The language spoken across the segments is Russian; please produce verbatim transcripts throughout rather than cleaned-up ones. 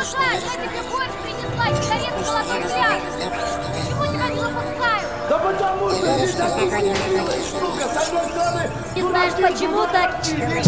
Да, я тебе борщ принесла, сигарету золотой взгляд. Почему тебя не выпускают? Да потому что ты такой милый, сука, с одной стороны... Не знаешь, почему так?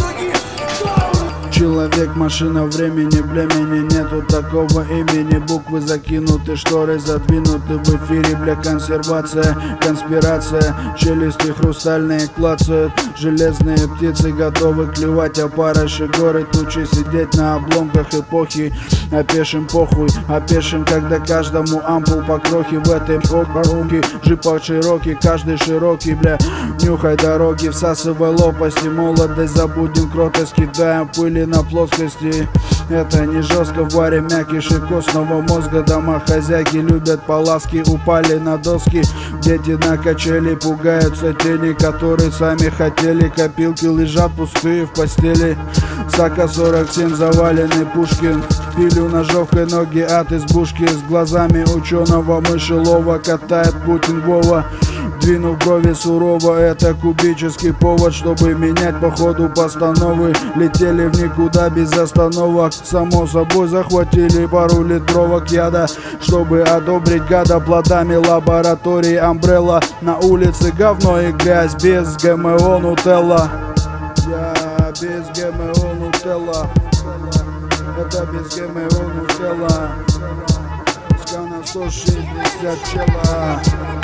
Человек, машина времени, племени, нету такого имени. Буквы закинуты, шторы задвинуты. В эфире, бля, консервация, конспирация. Челюсти хрустальные клацают. Железные птицы готовы клевать опарыши. Горы тучи, сидеть на обломках эпохи. Опешим похуй, опешим, когда каждому ампул по крохе. В этой коробке джипах широкий, каждый широкий, бля. Нюхай дороги, всасывай лопасти. Молодость забудем, кротость кидаем пыли на плоскости. Это не жестко, в варе мякиши костного мозга. Домохозяйки любят поласки, упали на доски. Дети на качели, пугаются тени, которые сами хотели. Копилки лежат пустые в постели. Сака сорок семь, заваленный Пушкин. Пилю ножовкой ноги от избушки. С глазами ученого мышелова катает Путин Вова. Двинув брови сурово, это кубический повод, чтобы менять по ходу постановы. Летели в никуда без остановок. Само собой захватили пару литровок яда, чтобы одобрить гада плодами лаборатории Амбрелла. На улице говно и грязь, без ГМО Нутелла. Я без ГМО Нутелла. Это без ГМО Нутелла. Скана сто шестьдесят чела.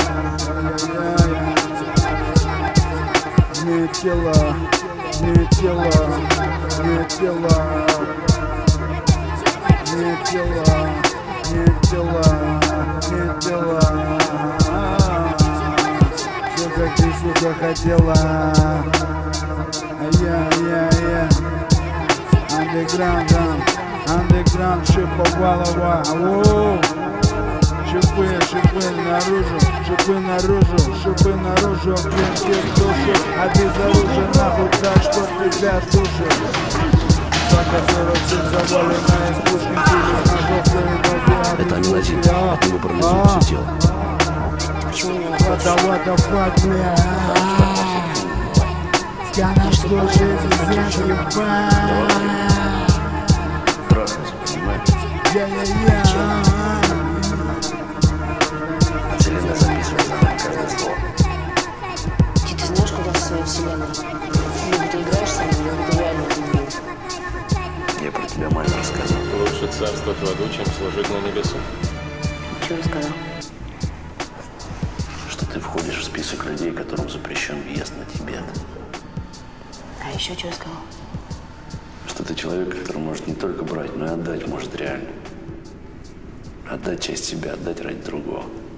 Не тело, не тело, не тело, не тело, не тело, не тело. Все как ты, сука, хотела. Я-я-я. Андеграунд, андеграунд, шиповалова. Шипы, шипы наружу, шипы наружу, шипы наружу, клинки в душу, обезоружен нахуй так, что тебя душит. Сака сорок семь, заваленная из Пушкин, пилит ножовкой ноги. Это амилозин, от него парализует все тело. What the, what the fuck, бля? Скана сто шестьдесят, ебать. Трахнуть, понимаешь? Я-я-я. Вселенная записывает за нами каждое слово. Ти, ты знаешь, куда в своей вселенной? Либо ты играешь со мной, либо ты реально дебил. Я про тебя маме рассказал. Лучше царствовать в аду, чем служить на небесу. Чего сказал? Что ты входишь в список людей, которым запрещен въезд на Тибет. А еще чего сказал? Что ты человек, который может не только брать, но и отдать может реально. Отдать часть себя, отдать ради другого.